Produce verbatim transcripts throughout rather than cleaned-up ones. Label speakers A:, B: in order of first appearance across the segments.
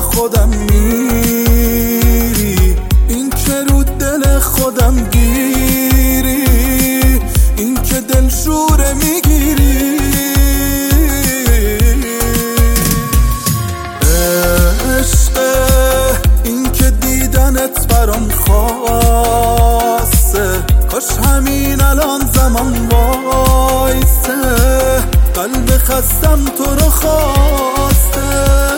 A: خودم میری، این که رو دل خودم گیری، این که دل شوره میگیری. عشقه این که دیدنت برام خاصه، کاش همین الان زمان وایسه، قلب خستم تو رو خواسته.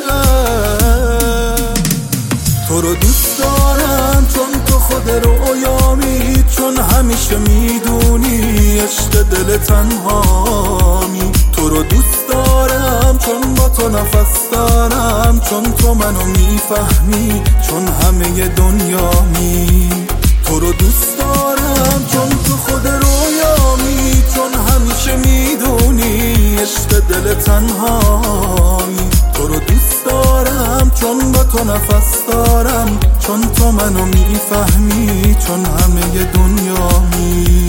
A: تو رو دوست دارم چون تو خود رویامی، چون همیشه میدونی عشق دل تنهامی. تو رو دوست دارم چون با تو نفس دارم، چون تو منو میفهمی، چون همه دنیامی. تو رو دوست دارم چون تو خود رویامی، چون همیشه میدونی عشق دل تنهامی. تو رو دوست دارم چون با تو نفس دارم، چون تو منو میفهمی، چون همه دنیامی.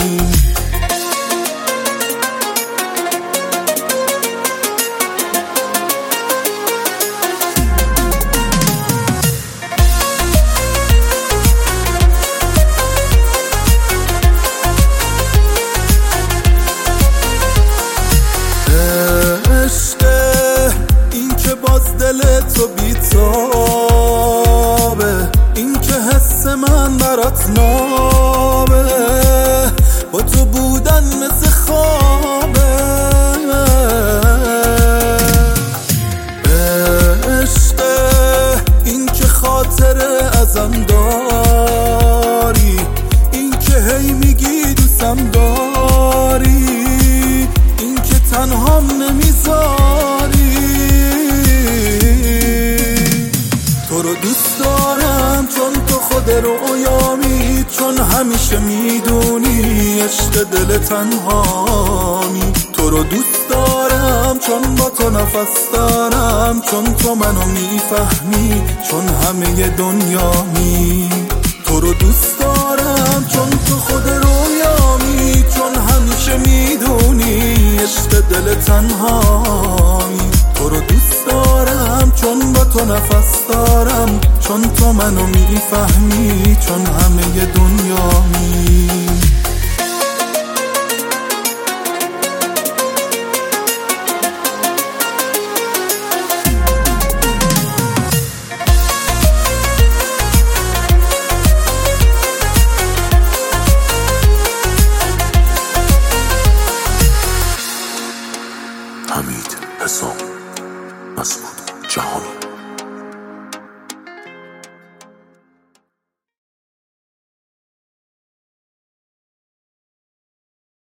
A: باز دل تو بیتابه، این که حس من برات نابه، با تو بودن مثل خوابه. عشقه این که خاطره ازم داری، این که هی میگی دوستم داری، این که تنهام نمیذاری. تو رو دوست دارم چون تو خود رویامی، چون همیشه میدونی عشق دل تنهامی. تو رو دوست دارم چون با تو نفس دارم، چون تو منو میفهمی، چون همه دنیامی. تو رو دوست دارم چون تو خود رویامی، چون همیشه میدونی عشق دل تنهامی. تو رو دوست دارم چون با تو نفس دارم، چون تو منو میفهمی، چون همه دنیامی.
B: حمید حسام مسعود جهانی.